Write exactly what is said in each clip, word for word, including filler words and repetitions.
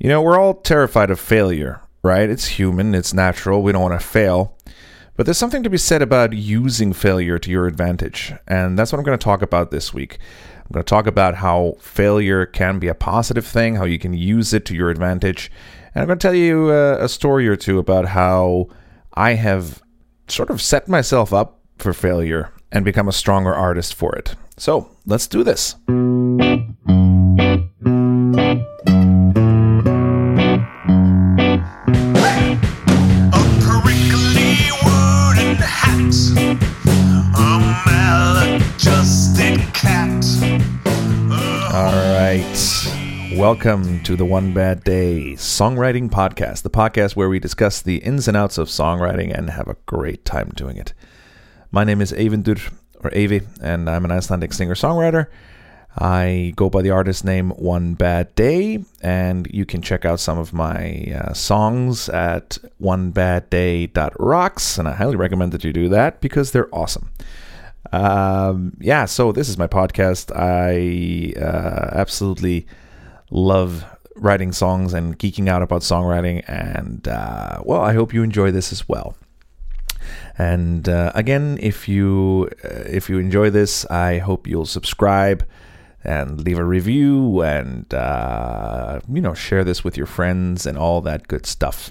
You know, we're all terrified of failure, right? It's human, it's natural, we don't want to fail. But there's something to be said about using failure to your advantage. And that's what I'm going to talk about this week. I'm going to talk about how failure can be a positive thing, how you can use it to your advantage. And I'm going to tell you a, a story or two about how I have sort of set myself up for failure and become a stronger artist for it. So let's do this. Welcome to the One Bad Day Songwriting Podcast, the podcast where we discuss the ins and outs of songwriting and have a great time doing it. My name is Eyvindur, or Eyvi, and I'm an Icelandic singer-songwriter. I go by the artist name One Bad Day, and you can check out some of my uh, songs at one bad day dot rocks, and I highly recommend that you do that because they're awesome. Um, yeah, so this is my podcast. I uh, absolutely love writing songs and geeking out about songwriting, and uh, well, I hope you enjoy this as well. And uh, again, if you uh, if you enjoy this, I hope you'll subscribe and leave a review, and uh, you know, share this with your friends and all that good stuff.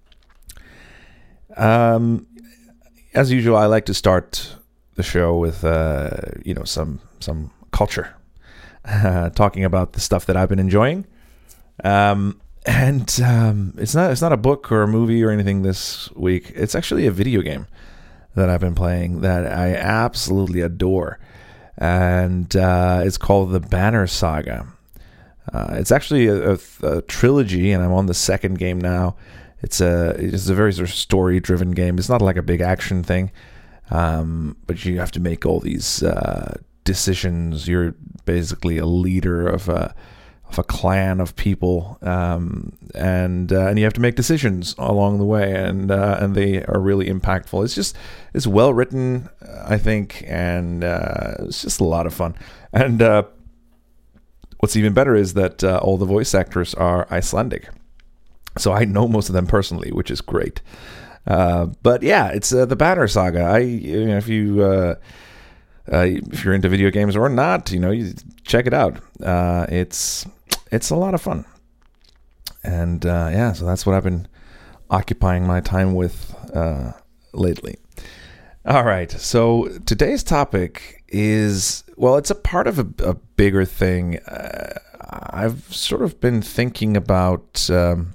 Um, as usual, I like to start the show with uh, you know some some culture. Uh, talking about the stuff that I've been enjoying, um, and um, it's not it's not a book or a movie or anything this week. It's actually a video game that I've been playing that I absolutely adore, and uh, it's called The Banner Saga. Uh, it's actually a, a, a trilogy, and I'm on the second game now. It's a it's a very sort of story-driven game. It's not like a big action thing, um, but you have to make all these Uh, decisions. You're basically a leader of a of a clan of people, um, and uh, and you have to make decisions along the way, and uh, and they are really impactful. It's just it's well written, I think, and uh, it's just a lot of fun. And uh, what's even better is that uh, all the voice actors are Icelandic, so I know most of them personally, which is great. Uh, but yeah, it's uh, the Banner Saga. I you know, if you uh, Uh, if you're into video games or not, you know, you check it out. Uh, it's it's a lot of fun, and uh, yeah, so that's what I've been occupying my time with uh, lately. All right, so today's topic is, well, it's a part of a, a bigger thing. Uh, I've sort of been thinking about um,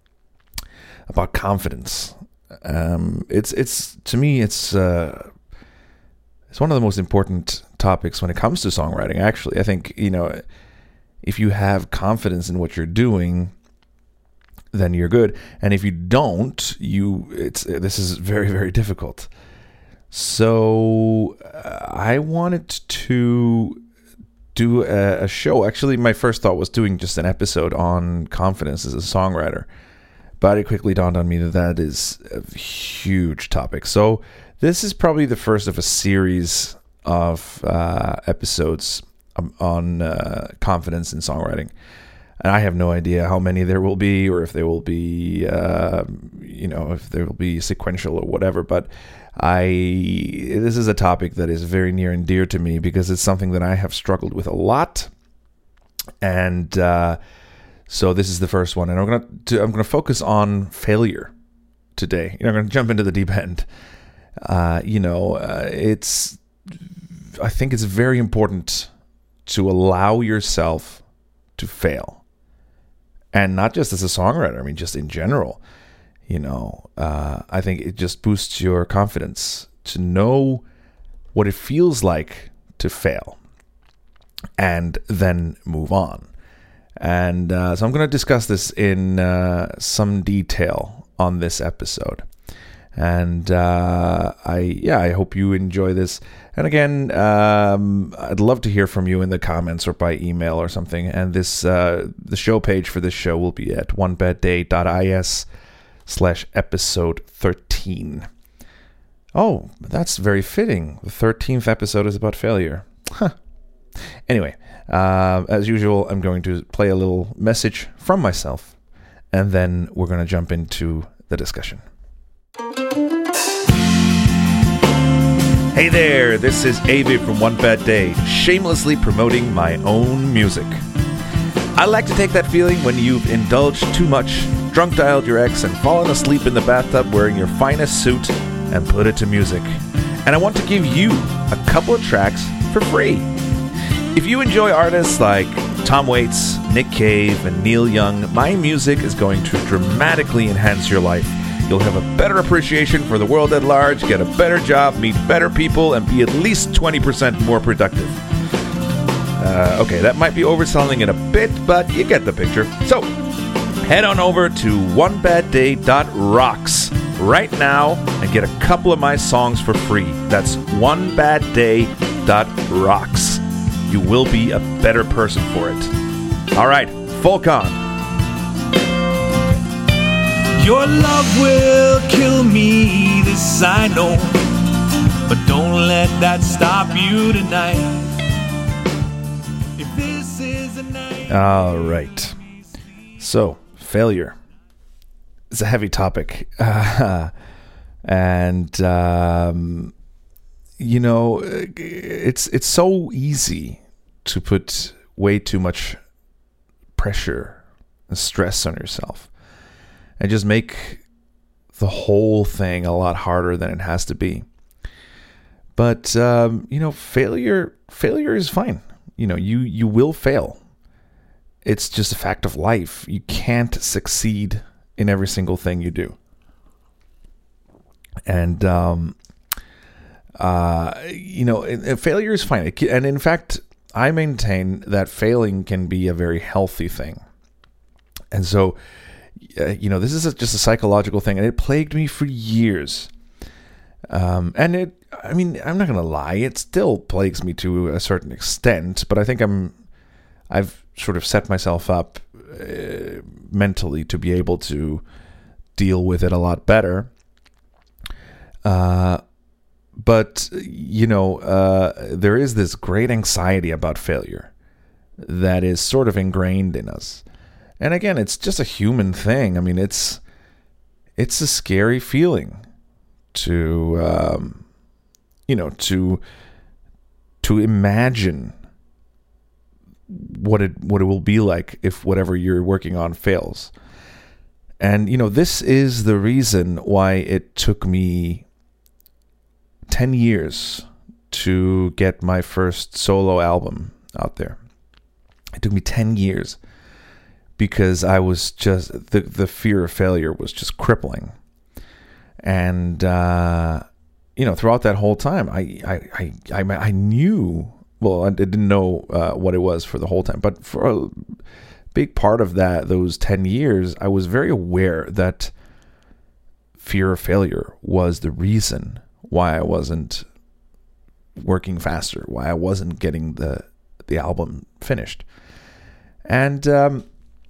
about confidence. Um, it's it's to me, it's. Uh, It's one of the most important topics when it comes to songwriting, actually. I think, you know, if you have confidence in what you're doing, then you're good. And if you don't, you it's this is very, very difficult. So uh, I wanted to do a, a show. Actually, my first thought was doing just an episode on confidence as a songwriter. But it quickly dawned on me that that is a huge topic. So this is probably the first of a series of uh, episodes um, on uh, confidence in songwriting. And I have no idea how many there will be, or if they will be, uh, you know, if there will be sequential or whatever. But I, this is a topic that is very near and dear to me because it's something that I have struggled with a lot. And uh, so this is the first one, and I'm gonna to, I'm gonna focus on failure today. You know, I'm gonna jump into the deep end. Uh, you know, uh, it's, I think it's very important to allow yourself to fail. And not just as a songwriter, I mean, just in general, you know, uh, I think it just boosts your confidence to know what it feels like to fail and then move on. And uh, so I'm going to discuss this in uh, some detail on this episode. And uh, I, yeah, I hope you enjoy this. And again, um, I'd love to hear from you in the comments or by email or something. And this, uh, the show page for this show will be at one bad day dot is slash episode thirteen. Oh, that's very fitting. The thirteenth episode is about failure. Huh. Anyway, uh, as usual, I'm going to play a little message from myself and then we're going to jump into the discussion. Hey there, this is Avi from One Bad Day, shamelessly promoting my own music. I like to take that feeling when you've indulged too much, drunk-dialed your ex, and fallen asleep in the bathtub wearing your finest suit and put it to music. And I want to give you a couple of tracks for free. If you enjoy artists like Tom Waits, Nick Cave, and Neil Young, my music is going to dramatically enhance your life. You'll have a better appreciation for the world at large, get a better job, meet better people, and be at least twenty percent more productive. Uh, okay, that might be overselling it a bit, but you get the picture. So, head on over to one bad day dot rocks right now and get a couple of my songs for free. That's one bad day dot rocks. You will be a better person for it. All right, folk on. Your love will kill me, this I know, but don't let that stop you tonight. If this is a night. All right. So, failure. It's a heavy topic. Uh, and, um, you know, it's it's so easy to put way too much pressure and stress on yourself and just make the whole thing a lot harder than it has to be. But, um, you know, failure failure is fine. You know, you, you will fail. It's just a fact of life. You can't succeed in every single thing you do. And, um, uh, you know, failure is fine. And in fact, I maintain that failing can be a very healthy thing. And so, uh, you know, this is a, just a psychological thing, and it plagued me for years. Um, and it, I mean, I'm not going to lie, it still plagues me to a certain extent, but I think I'm, I've sort of set myself up uh, mentally to be able to deal with it a lot better. Uh, but, you know, uh, there is this great anxiety about failure that is sort of ingrained in us. And again, it's just a human thing. I mean, it's it's a scary feeling to, um, you know, to to imagine what it what it will be like if whatever you're working on fails. And, you know, this is the reason why it took me ten years to get my first solo album out there. It took me ten years. Because I was just, the, the fear of failure was just crippling. And, uh, you know, throughout that whole time, I I, I, I, I knew, well, I didn't know uh, what it was for the whole time. But for a big part of that, those ten years, I was very aware that fear of failure was the reason why I wasn't working faster, why I wasn't getting the, the album finished. And, um,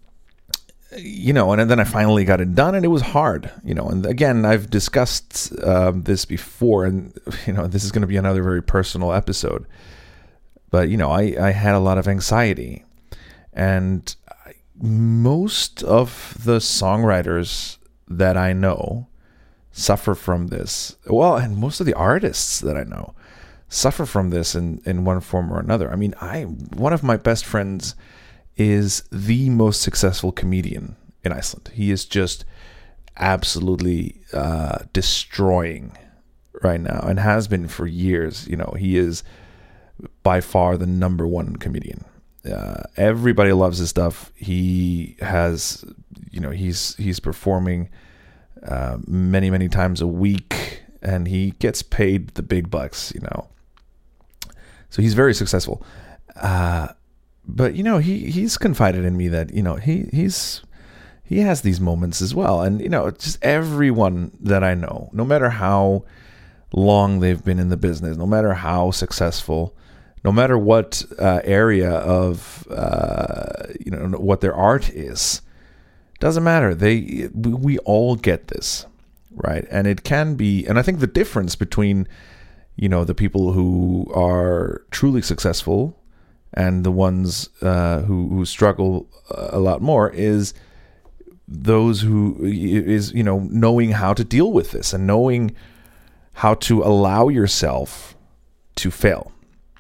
you know, and then I finally got it done, and it was hard, you know, and again, I've discussed um, this before, and, you know, this is going to be another very personal episode, but, you know, I, I had a lot of anxiety, and I, most of the songwriters that I know suffer from this, well, and most of the artists that I know suffer from this in, in one form or another. I mean, I, one of my best friends is the most successful comedian in Iceland. He is just absolutely uh, destroying right now, and has been for years. You know, he is by far the number one comedian. Uh, everybody loves his stuff. He has, you know, he's he's performing uh, many many times a week, and he gets paid the big bucks. You know, so he's very successful. Uh, But, you know, he, he's confided in me that, you know, he he's he has these moments as well. And, you know, just everyone that I know, no matter how long they've been in the business, no matter how successful, no matter what uh, area of, uh, you know, what their art is, doesn't matter. They we, we all get this, right? And it can be, and I think the difference between, you know, the people who are truly successful and the ones uh, who, who struggle a lot more is those who is, you know, knowing how to deal with this and knowing how to allow yourself to fail.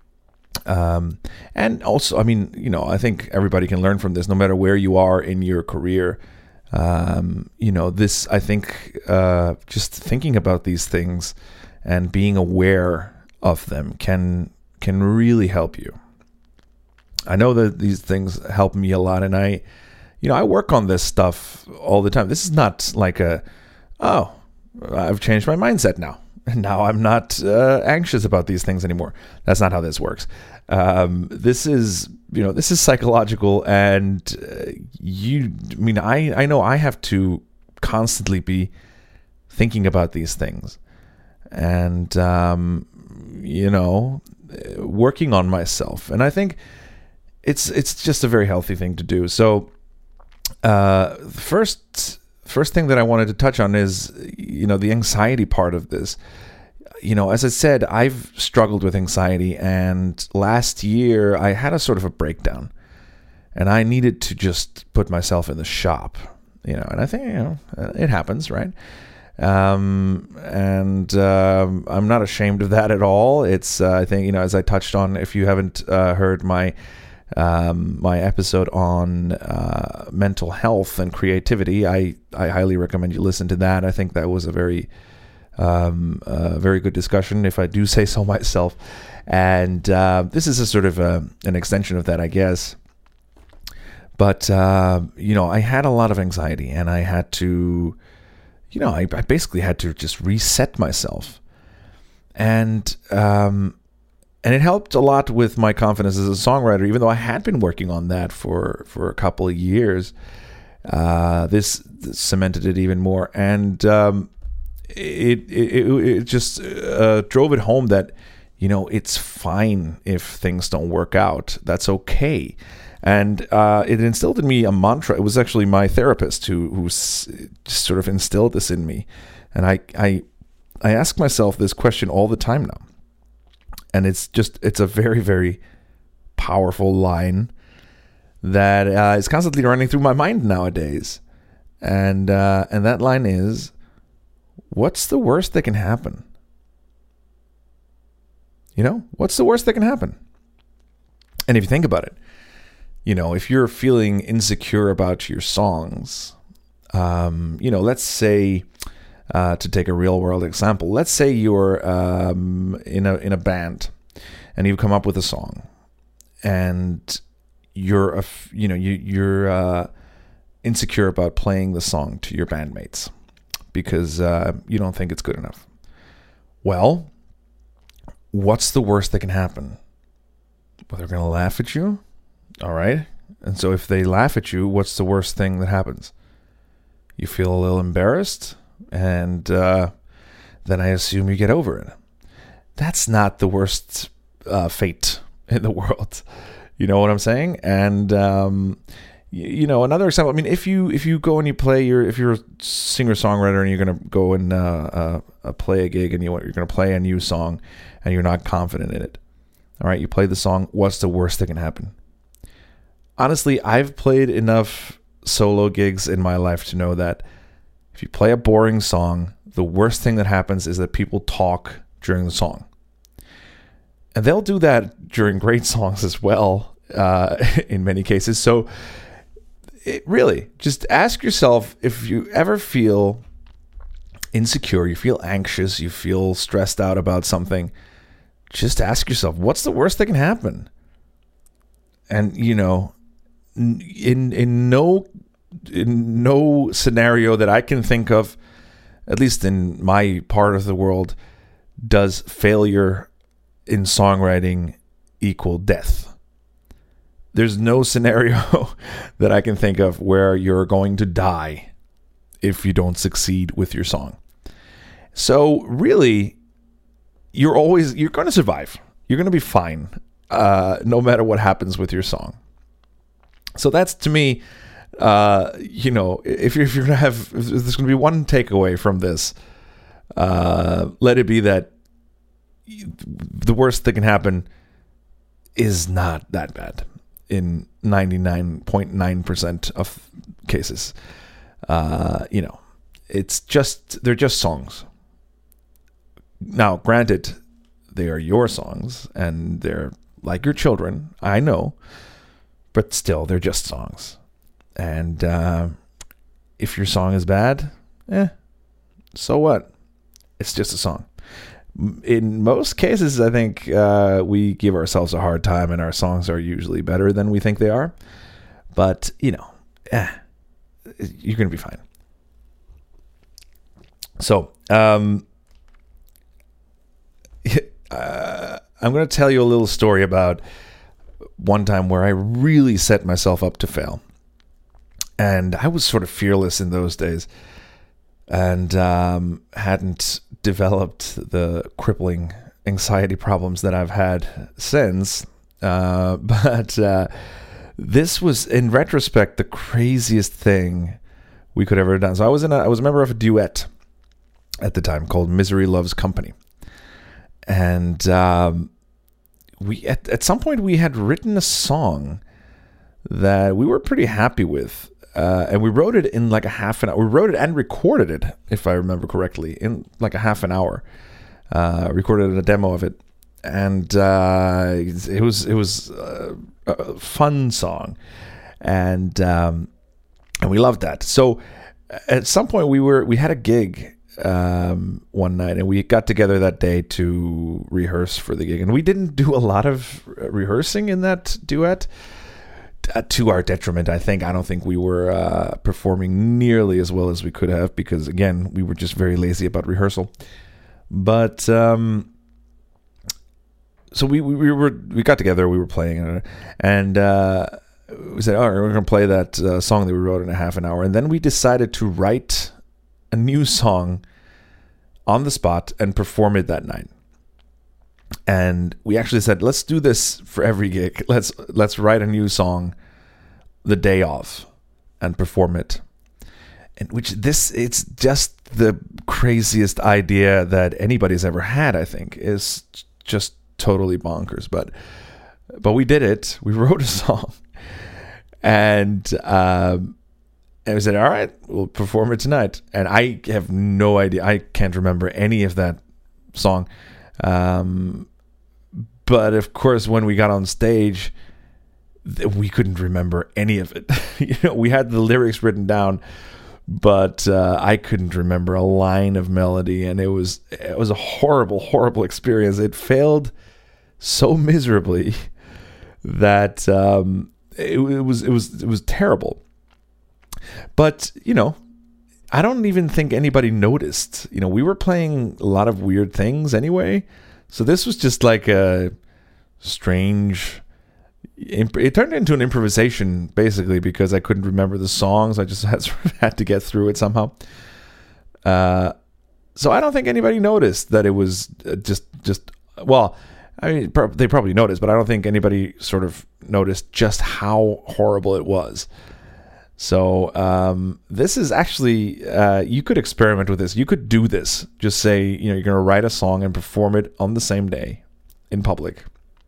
Um, and also, I mean, you know, I think everybody can learn from this, no matter where you are in your career. Um, you know, this, I think, uh, just thinking about these things and being aware of them can, can really help you. I know that these things help me a lot, and I, you know, I work on this stuff all the time. This is not like a, oh, I've changed my mindset now. And now I'm not uh, anxious about these things anymore. That's not how this works. Um, this is, you know, this is psychological, and uh, you, I mean, I, I know I have to constantly be thinking about these things and, um, you know, working on myself. And I think it's, it's just a very healthy thing to do. So, uh, first, First thing that I wanted to touch on is, you know, the anxiety part of this. You know, as I said, I've struggled with anxiety, and last year I had a sort of a breakdown, and I needed to just put myself in the shop, you know, and I think, you know, it happens, right? Um, and um, I'm not ashamed of that at all. It's, uh, I think, you know, as I touched on, if you haven't uh, heard my Um, my episode on uh, mental health and creativity, I, I highly recommend you listen to that. I think that was a very, um, uh, very good discussion, if I do say so myself. And uh, this is a sort of a, an extension of that, I guess. But, uh, you know, I had a lot of anxiety, and I had to, you know, I, I basically had to just reset myself. And, um, And it helped a lot with my confidence as a songwriter, even though I had been working on that for, for a couple of years. Uh, this, this cemented it even more. And um, it, it, it just uh, drove it home that, you know, it's fine if things don't work out. That's okay. And uh, it instilled in me a mantra. It was actually my therapist who, who s- just sort of instilled this in me. And I, I, I ask myself this question all the time now. And it's just, it's a very, very powerful line that uh, is constantly running through my mind nowadays. And uh, and that line is, what's the worst that can happen? You know, what's the worst that can happen? And if you think about it, you know, if you're feeling insecure about your songs, um, you know, let's say, Uh, to take a real world example, let's say you're um, in a in a band, and you've come up with a song, and you're a f- you know you you're uh, insecure about playing the song to your bandmates because uh, you don't think it's good enough. Well, what's the worst that can happen? Well, they're gonna laugh at you, all right. And so if they laugh at you, what's the worst thing that happens? You feel a little embarrassed. And uh, then I assume you get over it. That's not the worst uh, fate in the world. You know what I'm saying? And um, you, you know, another example. I mean, if you if you go and you play your if you're a singer songwriter and you're gonna go and uh, uh, uh, play a gig and you you're gonna play a new song and you're not confident in it. All right, you play the song. What's the worst that can happen? Honestly, I've played enough solo gigs in my life to know that if you play a boring song, the worst thing that happens is that people talk during the song. And they'll do that during great songs as well, uh, in many cases. So it really, just ask yourself, if you ever feel insecure, you feel anxious, you feel stressed out about something, just ask yourself, what's the worst that can happen? And, you know, in in no... in no scenario that I can think of, at least in my part of the world, does failure in songwriting equal death. There's no scenario that I can think of where you're going to die if you don't succeed with your song. So really, you're always, you're going to survive. You're going to be fine, uh, no matter what happens with your song. So that's, to me, Uh, you know, if you're, if you're gonna have, if there's gonna be one takeaway from this, uh, let it be that the worst that can happen is not that bad in ninety-nine point nine percent of cases. Uh, you know, it's just, they're just songs. Now, granted, they are your songs and they're like your children, I know, but still, they're just songs. And uh, if your song is bad, eh, so what? It's just a song. In most cases, I think uh, we give ourselves a hard time and our songs are usually better than we think they are. But, you know, eh, you're going to be fine. So, um, uh, I'm going to tell you a little story about one time where I really set myself up to fail. And I was sort of fearless in those days and um, hadn't developed the crippling anxiety problems that I've had since. Uh, but uh, this was, in retrospect, the craziest thing we could ever have done. So I was in a, I was a member of a duet at the time called Misery Loves Company. And um, we at, at some point we had written a song that we were pretty happy with. Uh, and we wrote it in like a half an hour. We wrote it and recorded it, if I remember correctly, in like a half an hour. Uh, recorded a demo of it. And uh, it was it was a, a fun song. And um, and we loved that. So at some point we were we had a gig um one night, and we got together that day to rehearse for the gig, and we didn't do a lot of rehearsing in that duet, uh, to our detriment, I think. I don't think we were uh performing nearly as well as we could have, because again, we were just very lazy about rehearsal. But um so we we, we were we got together, we were playing, and uh we said, all right, we're gonna play that uh, song that we wrote in a half an hour. And then we decided to write a new song on the spot and perform it that night. And we actually said, let's do this for every gig. Let's let's write a new song the day of and perform it. And which this it's just the craziest idea that anybody's ever had, I think. Is just totally bonkers. But but we did it. We wrote a song. And um And we said, all right, we'll perform it tonight. And I have no idea. I can't remember any of that song. Um, but of course, when we got on stage, th- we couldn't remember any of it. You know, we had the lyrics written down, but uh, I couldn't remember a line of melody. And it was it was a horrible, horrible experience. It failed so miserably that um, it, it was it was it was terrible. But, you know, I don't even think anybody noticed. You know, we were playing a lot of weird things anyway. So this was just like a strange... Imp- it turned into an improvisation, basically, because I couldn't remember the songs. I just had, sort of had to get through it somehow. Uh, so I don't think anybody noticed that it was just... just well, I mean, pro- they probably noticed, but I don't think anybody sort of noticed just how horrible it was. So um, this is actually, uh, you could experiment with this. You could do this. Just say, you know, you're going to write a song and perform it on the same day in public.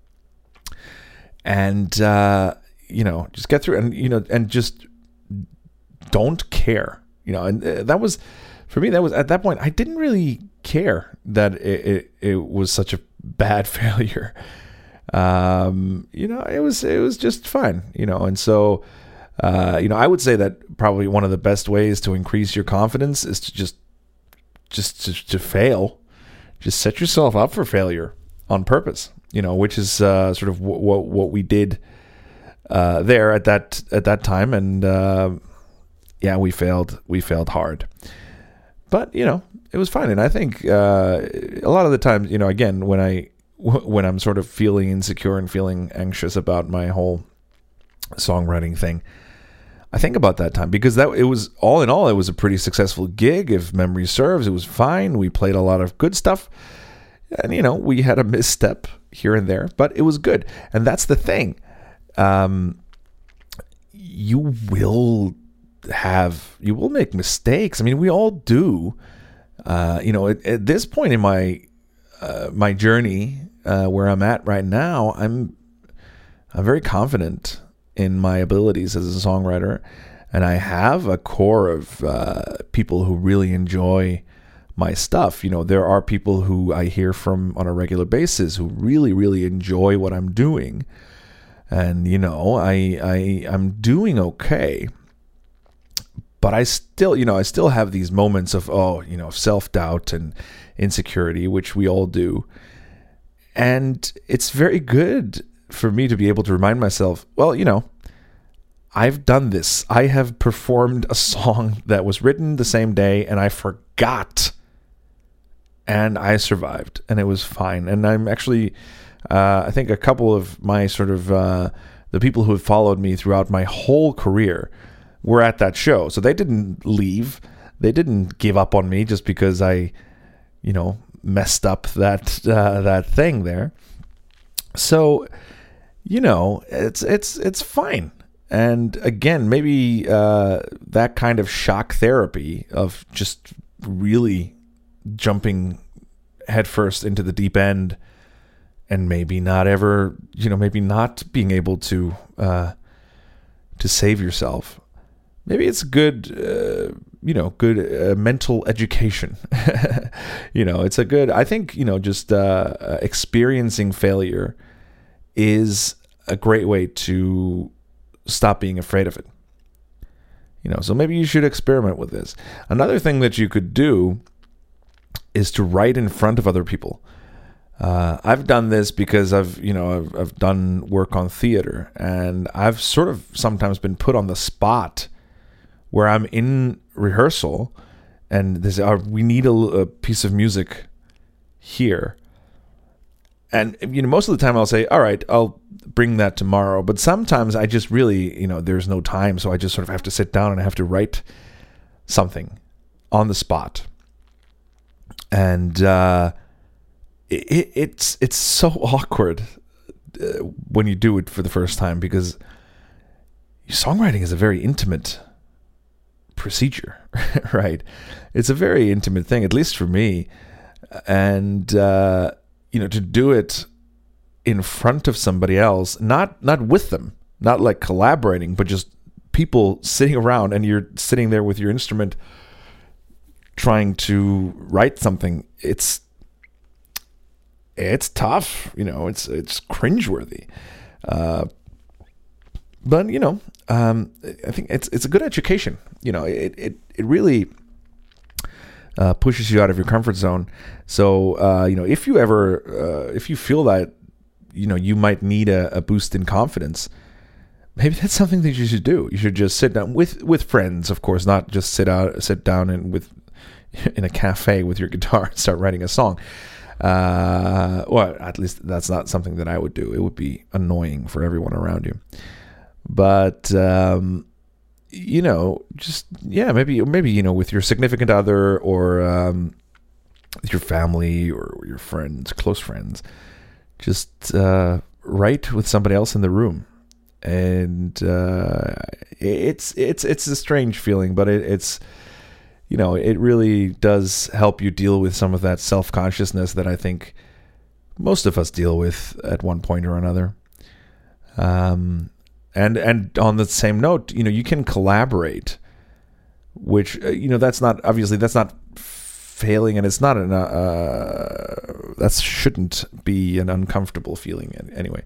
And, uh, you know, just get through and, you know, and just don't care. You know, and uh, that was, for me, that was, at that point, I didn't really care that it, it, it was such a bad failure. Um, you know, it was, it was just fun, you know, and so... Uh, you know, I would say that probably one of the best ways to increase your confidence is to just, just to, to fail, just set yourself up for failure on purpose. You know, which is uh, sort of what what, what we did uh, there at that at that time, and uh, yeah, we failed. We failed hard, but you know, it was fine. And I think uh, a lot of the times, you know, again, when I when I'm sort of feeling insecure and feeling anxious about my whole songwriting thing, I think about that time, because that it was all in all, it was a pretty successful gig. If memory serves, it was fine. We played a lot of good stuff, and you know, we had a misstep here and there, but it was good. And that's the thing. Um, you will have, you will make mistakes. I mean, we all do. Uh, you know, at, at this point in my uh, my journey, uh, where I'm at right now, I'm I'm very confident in my abilities as a songwriter. And I have a core of uh, people who really enjoy my stuff. You know, there are people who I hear from on a regular basis who really, really enjoy what I'm doing. And, you know, I, I, I'm doing okay. But I still, you know, I still have these moments of, oh, you know, self-doubt and insecurity, which we all do. And it's very good for me to be able to remind myself, well, you know, I've done this. I have performed a song that was written the same day and I forgot. And I survived and it was fine. And I'm actually, uh, I think a couple of my sort of, uh, the people who have followed me throughout my whole career were at that show. So they didn't leave. They didn't give up on me just because I, you know, messed up that uh, that thing there. So, you know, it's it's it's fine. And again, maybe uh, that kind of shock therapy of just really jumping headfirst into the deep end and maybe not ever, you know, maybe not being able to uh, to save yourself. Maybe it's good, uh, you know, good uh, mental education. You know, it's a good, I think, you know, just uh, experiencing failure is a great way to stop being afraid of it. You know, so maybe you should experiment with this. Another thing that you could do is to write in front of other people. Uh, I've done this because I've, you know, I've, I've done work on theater, and I've sort of sometimes been put on the spot where I'm in rehearsal and there's, uh, we need a, a piece of music here. And, you know, most of the time I'll say, all right, I'll bring that tomorrow. But sometimes I just really, you know, there's no time. So I just sort of have to sit down and I have to write something on the spot. And uh, it, it's, it's so awkward uh, when you do it for the first time, because songwriting is a very intimate procedure, right? It's a very intimate thing, at least for me. And, uh, you know, to do it in front of somebody else, not, not with them, not like collaborating, but just people sitting around and you're sitting there with your instrument trying to write something. It's, it's tough, you know, it's, it's cringeworthy. Uh, but, you know, um, I think it's, it's a good education. You know, it, it, it really uh, pushes you out of your comfort zone. So, uh, you know, if you ever, uh, if you feel that, you know, you might need a, a boost in confidence, maybe that's something that you should do. You should just sit down with, with friends, of course, not just sit out, sit down and with, in a cafe with your guitar and start writing a song. Uh, well, at least that's not something that I would do. It would be annoying for everyone around you. But, um, you know, just, yeah, maybe, maybe, you know, with your significant other or um, with your family or your friends, close friends, just uh, write with somebody else in the room. And uh, it's, it's, it's a strange feeling, but it, it's, you know, it really does help you deal with some of that self-consciousness that I think most of us deal with at one point or another. Um, And and on the same note, you know, you can collaborate, which, uh, you know, that's not, obviously, that's not failing, and it's not an, uh, that shouldn't be an uncomfortable feeling anyway.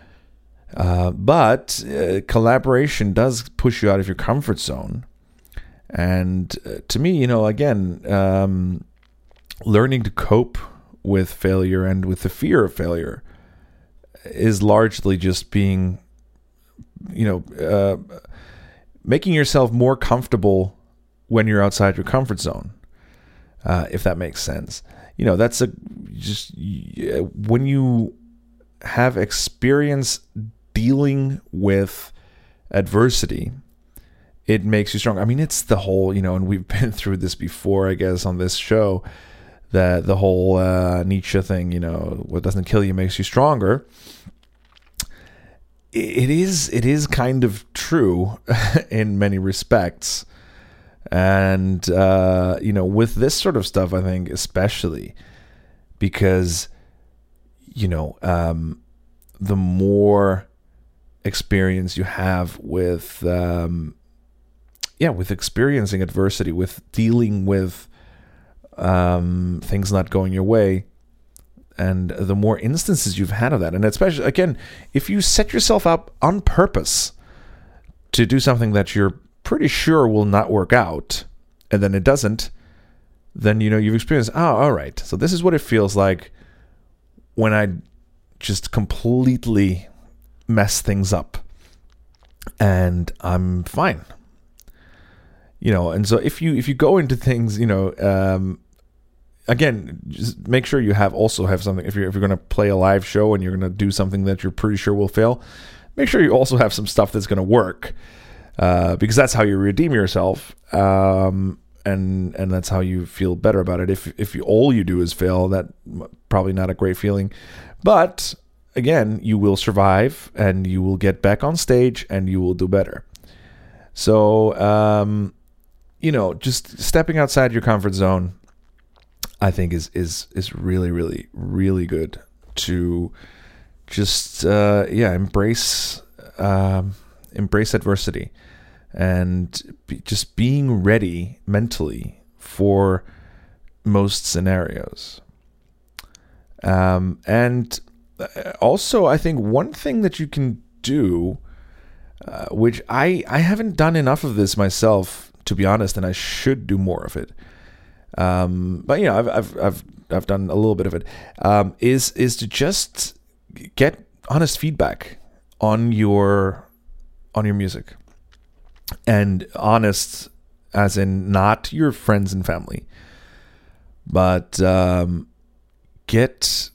Uh, but uh, collaboration does push you out of your comfort zone. And uh, to me, you know, again, um, learning to cope with failure and with the fear of failure is largely just being, you know, uh, making yourself more comfortable when you're outside your comfort zone, uh, if that makes sense. You know, that's a just uh, when you have experience dealing with adversity, it makes you strong. I mean, it's the whole, you know, and we've been through this before, I guess, on this show, that the whole uh, Nietzsche thing, you know, what doesn't kill you makes you stronger. It is it is kind of true in many respects. And, uh, you know, with this sort of stuff, I think especially because, you know, um, the more experience you have with, um, yeah, with experiencing adversity, with dealing with um, things not going your way. And the more instances you've had of that, and especially, again, if you set yourself up on purpose to do something that you're pretty sure will not work out, and then it doesn't, then, you know, you've experienced, oh, all right, so this is what it feels like when I just completely mess things up, and I'm fine. You know, and so if you if you go into things, you know, um, again, just make sure you have also have something. If you're if you're going to play a live show and you're going to do something that you're pretty sure will fail, make sure you also have some stuff that's going to work, uh, because that's how you redeem yourself, um, and and that's how you feel better about it. If if you, all you do is fail, that probably not a great feeling. But again, you will survive, and you will get back on stage, and you will do better. So, um, you know, just stepping outside your comfort zone, I think is is is really, really, really good to just uh, yeah embrace um, embrace adversity, and be, just being ready mentally for most scenarios. Um, and also, I think one thing that you can do, uh, which I I haven't done enough of this myself, to be honest, and I should do more of it. Um, but you know, I've I've I've I've done a little bit of it. Um, is is to just get honest feedback on your on your music, and honest as in not your friends and family, but um, get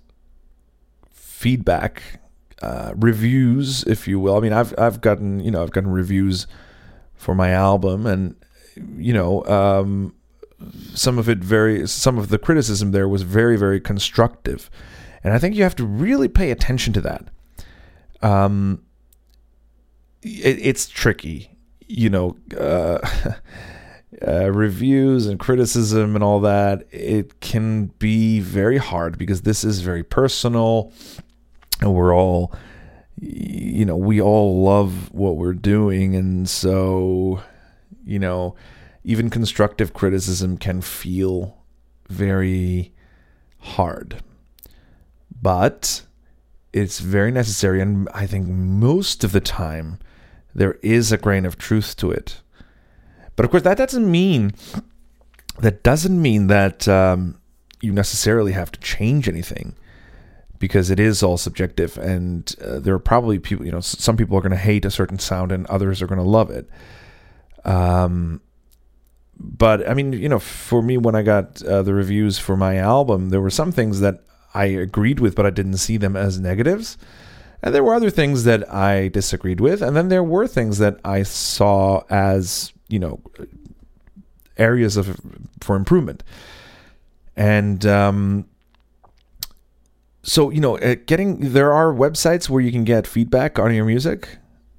feedback, uh, reviews, if you will. I mean, I've I've gotten you know I've gotten reviews for my album, and you know. Um, Some of it very, some of the criticism there was very, very constructive, and I think you have to really pay attention to that. Um, it, it's tricky, you know, uh, uh, reviews and criticism and all that. It can be very hard because this is very personal, and we're all, you know, we all love what we're doing, and so, you know. Even constructive criticism can feel very hard, but it's very necessary. And I think most of the time there is a grain of truth to it. But of course, that doesn't mean that doesn't mean that um, you necessarily have to change anything, because it is all subjective. And uh, there are probably people, you know, some people are going to hate a certain sound and others are going to love it. Um, But, I mean, you know, for me, when I got uh, the reviews for my album, there were some things that I agreed with, but I didn't see them as negatives. And there were other things that I disagreed with. And then there were things that I saw as, you know, areas of for improvement. And um, so, you know, uh, getting, there are websites where you can get feedback on your music.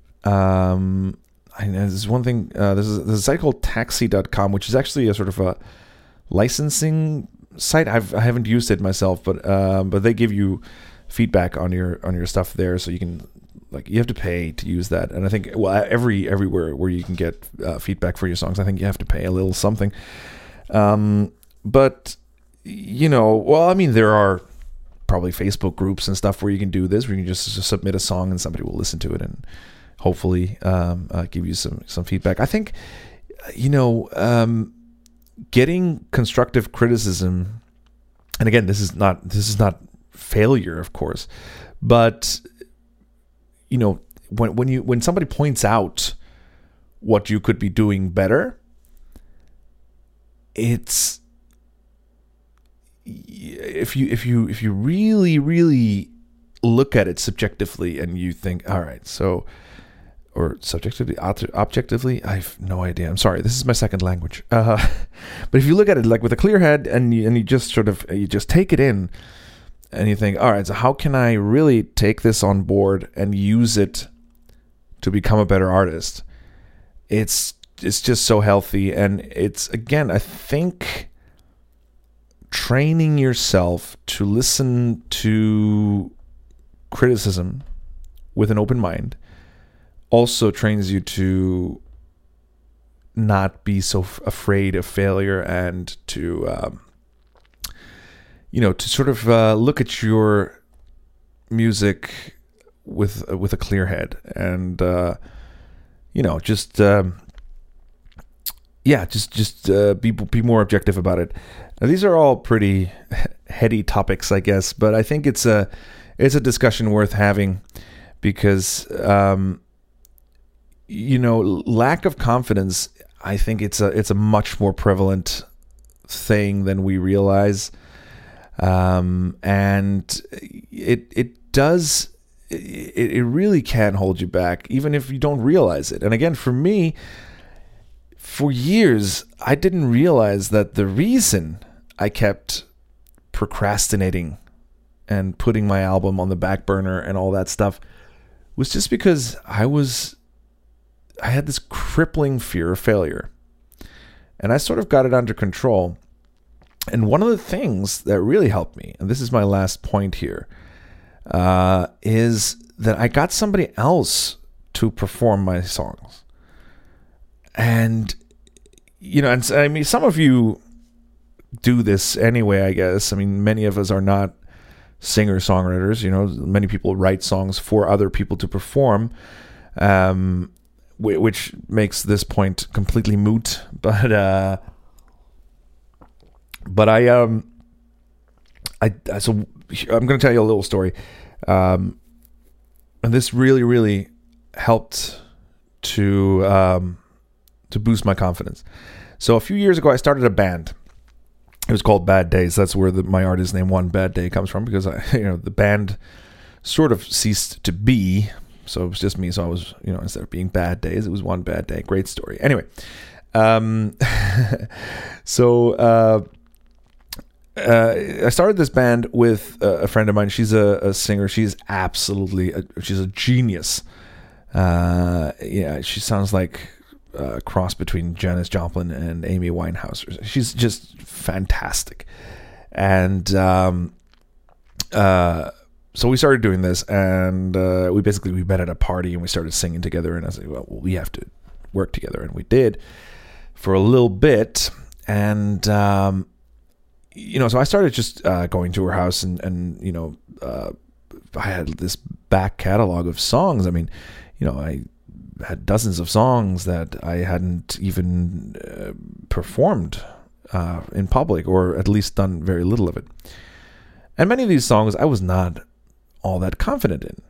Um I know there's one thing, uh, there's, a, there's a site called taxi dot com, which is actually a sort of a licensing site. I've, I haven't used it myself, but um, but they give you feedback on your on your stuff there, so you can, like, you have to pay to use that. And I think, well, every everywhere where you can get uh, feedback for your songs, I think you have to pay a little something. Um, but, you know, well, I mean, there are probably Facebook groups and stuff where you can do this, where you can just, just submit a song and somebody will listen to it and hopefully um, uh, give you some, some feedback. I think, you know, um, getting constructive criticism, and again, this is not this is not failure, of course, but you know, when when you when somebody points out what you could be doing better, it's if you if you if you really really look at it subjectively and you think, all right, so. Or subjectively, objectively, I have no idea. I'm sorry, this is my second language. Uh, but if you look at it like with a clear head and you, and you just sort of, you just take it in and you think, all right, so how can I really take this on board and use it to become a better artist? It's, it's just so healthy. And it's, again, I think training yourself to listen to criticism with an open mind also trains you to not be so f- afraid of failure, and to um, you know, to sort of uh, look at your music with uh, with a clear head, and uh, you know, just um, yeah, just just uh, be be more objective about it. Now, these are all pretty heady topics, I guess, but I think it's a it's a discussion worth having, because um, you know, lack of confidence, I think it's a it's a much more prevalent thing than we realize, um, and it it does it, it really can hold you back, even if you don't realize it. And again, for me, for years, I didn't realize that the reason I kept procrastinating and putting my album on the back burner and all that stuff was just because I was, I had this crippling fear of failure. And I sort of got it under control. And one of the things that really helped me, and this is my last point here, uh, is that I got somebody else to perform my songs. And, you know, and I mean, some of you do this anyway, I guess. I mean, many of us are not singer-songwriters. You know, many people write songs for other people to perform, um, which makes this point completely moot. But, uh, but I, um, I, so I'm going to tell you a little story. Um, and this really, really helped to, um, to boost my confidence. So a few years ago, I started a band. It was called Bad Days. That's where the, my artist name One Bad Day comes from, because I, you know, the band sort of ceased to be. So it was just me. So I was, you know, instead of being Bad Days, it was One Bad Day. Great story. Anyway, um, so uh, uh, I started this band with a friend of mine. She's a, a singer. She's absolutely, a, she's a genius. Uh, yeah, she sounds like a cross between Janis Joplin and Amy Winehouse. She's just fantastic. And um, uh, so we started doing this, and uh, we basically, we met at a party and we started singing together, and I was like, well, we have to work together. And we did for a little bit. And, um, you know, so I started just uh, going to her house, and, and you know, uh, I had this back catalog of songs. I mean, you know, I had dozens of songs that I hadn't even uh, performed uh, in public, or at least done very little of it. And many of these songs I was not all that confident in.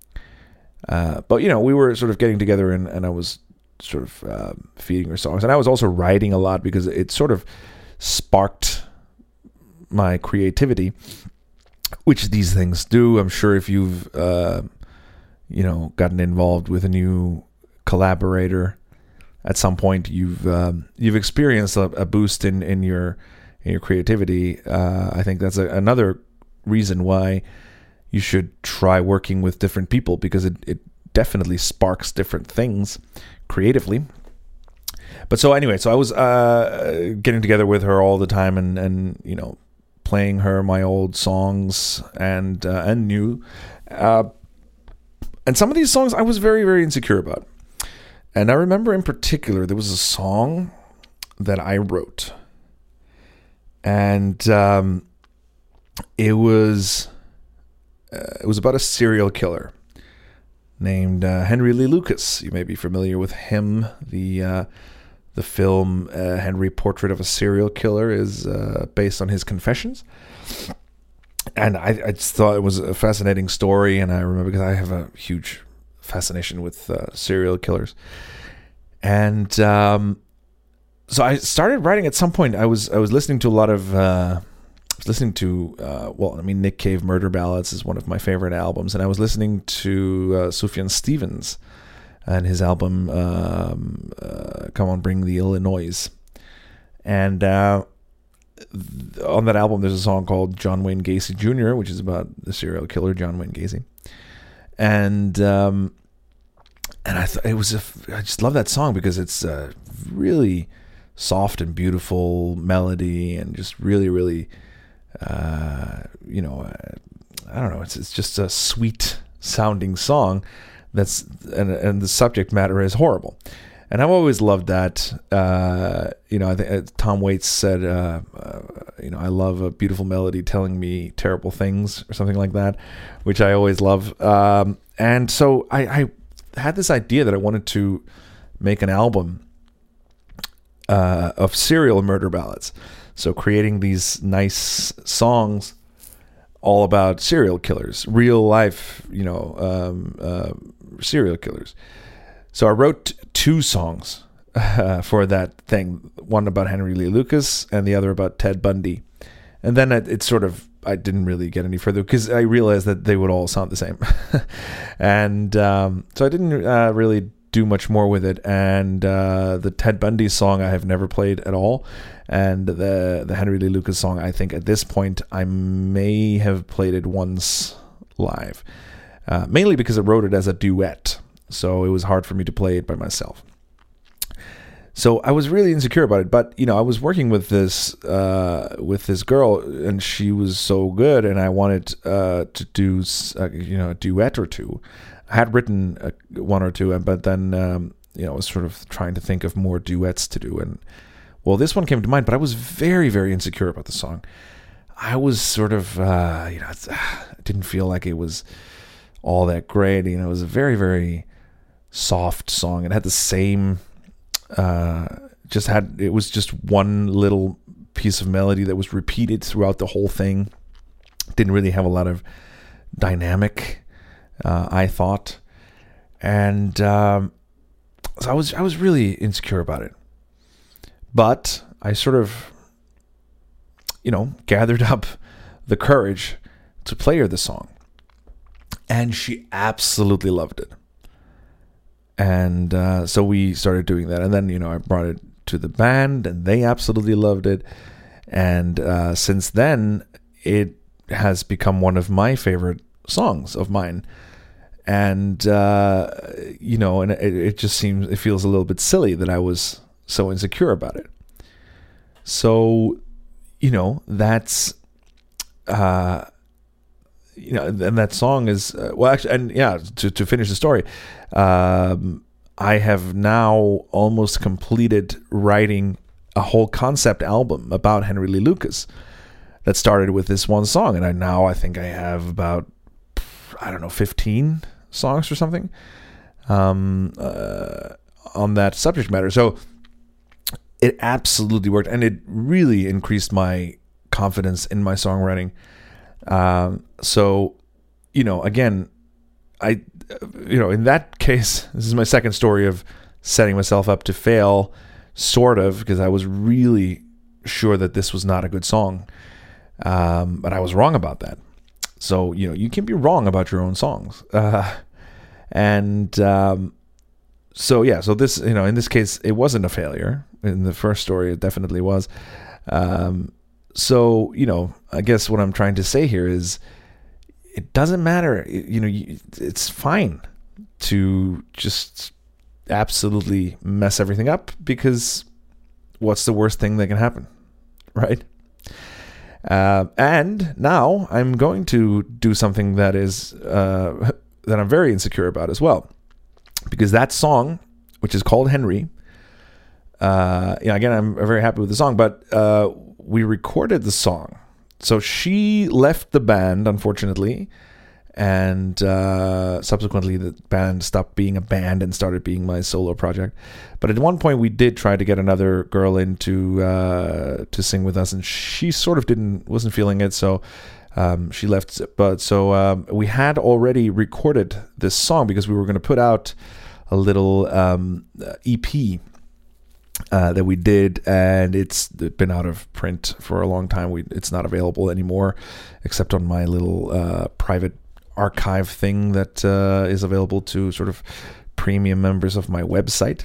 Uh, but, you know, we were sort of getting together, and, and I was sort of uh, feeding her songs. And I was also writing a lot, because it sort of sparked my creativity, which these things do. I'm sure if you've, uh, you know, gotten involved with a new collaborator at some point, you've um, you've experienced a, a boost in, in your in your creativity. Uh, I think that's a, another reason why you should try working with different people, because it, it definitely sparks different things creatively. But so anyway, so I was uh, getting together with her all the time, and, and you know, playing her my old songs and uh, and new. Uh, and some of these songs I was very, very insecure about. And I remember in particular, there was a song that I wrote. And um, it was uh, it was about a serial killer named uh, Henry Lee Lucas. You may be familiar with him. The uh, the film uh, Henry, Portrait of a Serial Killer is uh, based on his confessions. And I, I just thought it was a fascinating story. And I remember, because I have a huge fascination with uh, serial killers. And um, so I started writing at some point. I was I was listening to a lot of, uh, I was listening to, uh, well, I mean, Nick Cave, Murder Ballads is one of my favorite albums. And I was listening to uh, Sufjan Stevens and his album, um, uh, Come On, Bring the Illinois. And uh, th- on that album, there's a song called John Wayne Gacy Junior, which is about the serial killer John Wayne Gacy. And um, and I thought it was a, I just love that song, because it's a really soft and beautiful melody, and just really, really, uh, you know, uh, I don't know, it's it's just a sweet sounding song. That's and and the subject matter is horrible. And I've always loved that. Uh, you know, I think uh, Tom Waits said, uh, uh, you know, I love a beautiful melody telling me terrible things or something like that, which I always love. Um, and so I, I had this idea that I wanted to make an album uh, of serial murder ballads. So creating these nice songs all about serial killers, real life, you know, um, uh, serial killers. So I wrote two songs uh, for that thing, one about Henry Lee Lucas and the other about Ted Bundy. And then it, it sort of, I didn't really get any further because I realized that they would all sound the same. and um, so I didn't uh, really do much more with it. And uh, the Ted Bundy song I have never played at all. And the the Henry Lee Lucas song, I think at this point, I may have played it once live. Uh, mainly because I wrote it as a duet. So it was hard for me to play it by myself. So I was really insecure about it. But, you know, I was working with this uh, with this girl, and she was so good, and I wanted uh, to do, uh, you know, a duet or two. I had written uh, one or two, but then, um, you know, I was sort of trying to think of more duets to do. And, well, this one came to mind, but I was very, very insecure about the song. I was sort of, uh, you know, I didn't feel like it was all that great. You know, it was a very, very soft song. It had the same, uh, just had, it was just one little piece of melody that was repeated throughout the whole thing. Didn't really have a lot of dynamic, uh, I thought. And um, so I was, I was really insecure about it. But I sort of, you know, gathered up the courage to play her the song. And she absolutely loved it. And uh, so we started doing that. And then, you know, I brought it to the band, and they absolutely loved it. And uh, since then, it has become one of my favorite songs of mine. And, uh, you know, and it, it just seems, it feels a little bit silly that I was so insecure about it. So, you know, that's, uh, you know, and that song is, uh, well, actually, and yeah, to, to finish the story, um, I have now almost completed writing a whole concept album about Henry Lee Lucas that started with this one song. And I now, I think I have about, I don't know, fifteen songs or something, um, uh, on that subject matter. So, it absolutely worked, and it really increased my confidence in my songwriting. Um, so, you know, again, I, you know, in that case, this is my second story of setting myself up to fail, sort of, because I was really sure that this was not a good song. Um, but I was wrong about that. So, you know, you can be wrong about your own songs. Uh, and, um, so yeah, so this, you know, in this case, it wasn't a failure. In the first story, it definitely was. Um, so, you know, I guess what I'm trying to say here is it doesn't matter. You know, it's fine to just absolutely mess everything up, because what's the worst thing that can happen, right? Uh, and now I'm going to do something that is uh, that I'm very insecure about as well. Because that song, which is called Henry, uh, you know, again, I'm very happy with the song, but uh, we recorded the song. So she left the band, unfortunately, and uh, subsequently the band stopped being a band and started being my solo project. But at one point, we did try to get another girl in to uh, to sing with us, and she sort of didn't wasn't feeling it, so um, she left. But so um, we had already recorded this song because we were going to put out a little um, E P uh, that we did, and it's been out of print for a long time. We it's not available anymore, except on my little uh, private archive thing that uh, is available to sort of premium members of my website.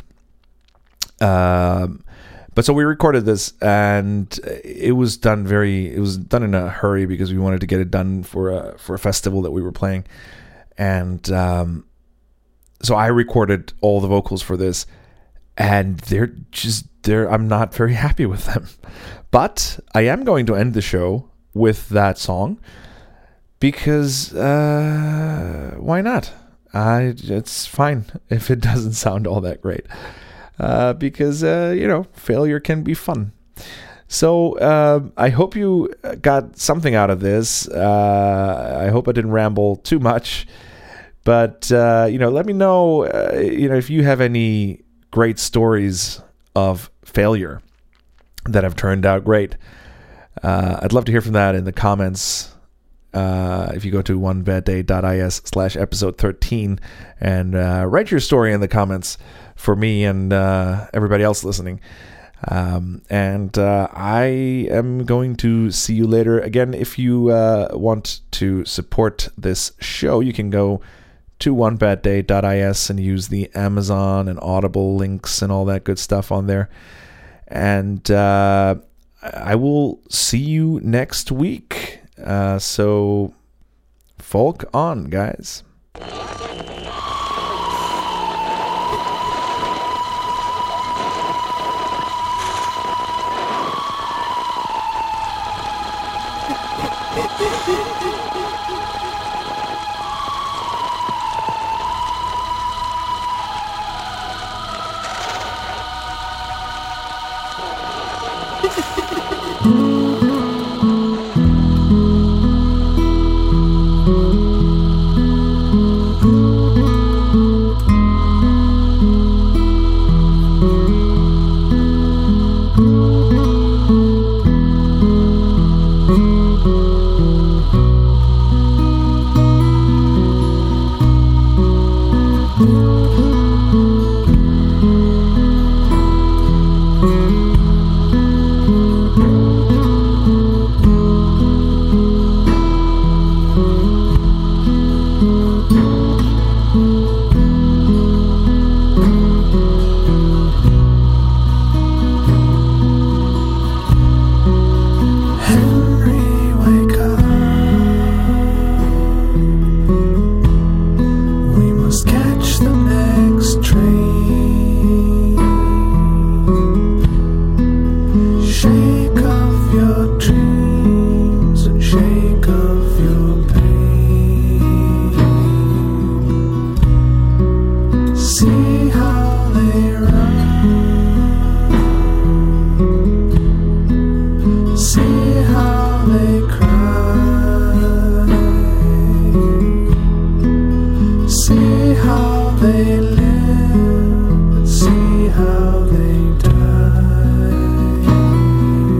Um, but so we recorded this, and it was done very. It was done in a hurry because we wanted to get it done for a for a festival that we were playing, and um, so I recorded all the vocals for this, and they're just they're. I'm not very happy with them, but I am going to end the show with that song because uh, why not? I it's fine if it doesn't sound all that great. uh, because, uh, you know, failure can be fun. So uh, I hope you got something out of this. Uh, I hope I didn't ramble too much. But, uh, you know, let me know, uh, you know, if you have any great stories of failure that have turned out great. Uh, I'd love to hear from that in the comments. Uh, if you go to one bad day dot is slash episode thirteen and uh, write your story in the comments for me and uh, everybody else listening. Um, and uh, I am going to see you later. Again, if you uh, want to support this show, you can go to one bad day dot is and use the Amazon and Audible links and all that good stuff on there. And uh, I will see you next week. Uh, so, folk on, guys. See how they die.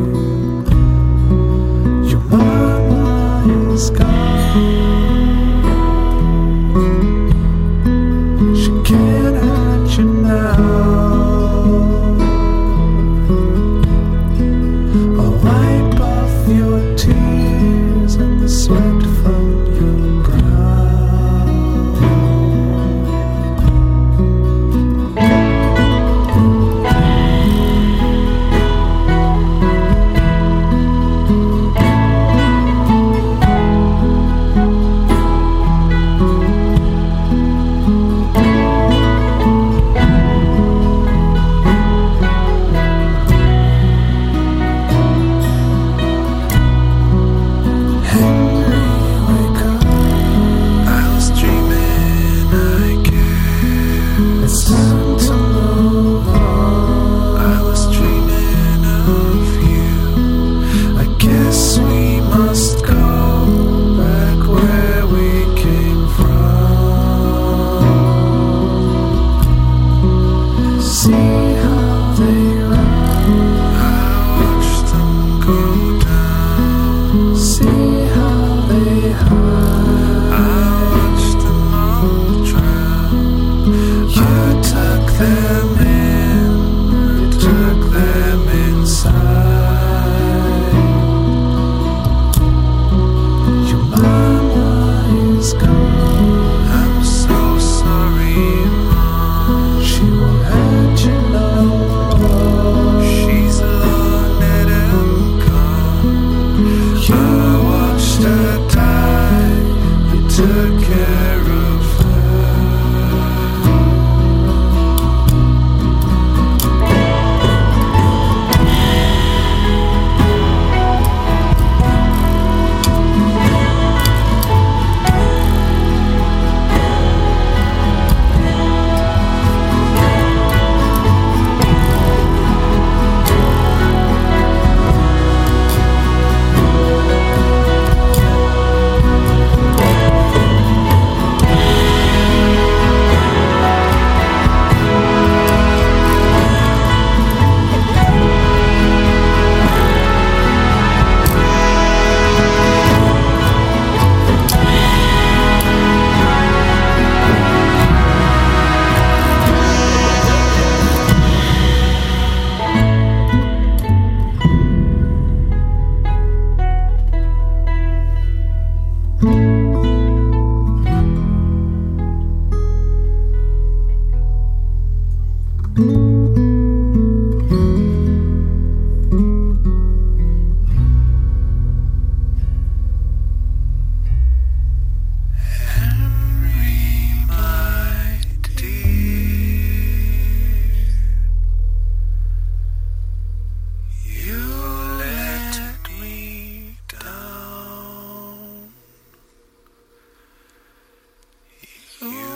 you.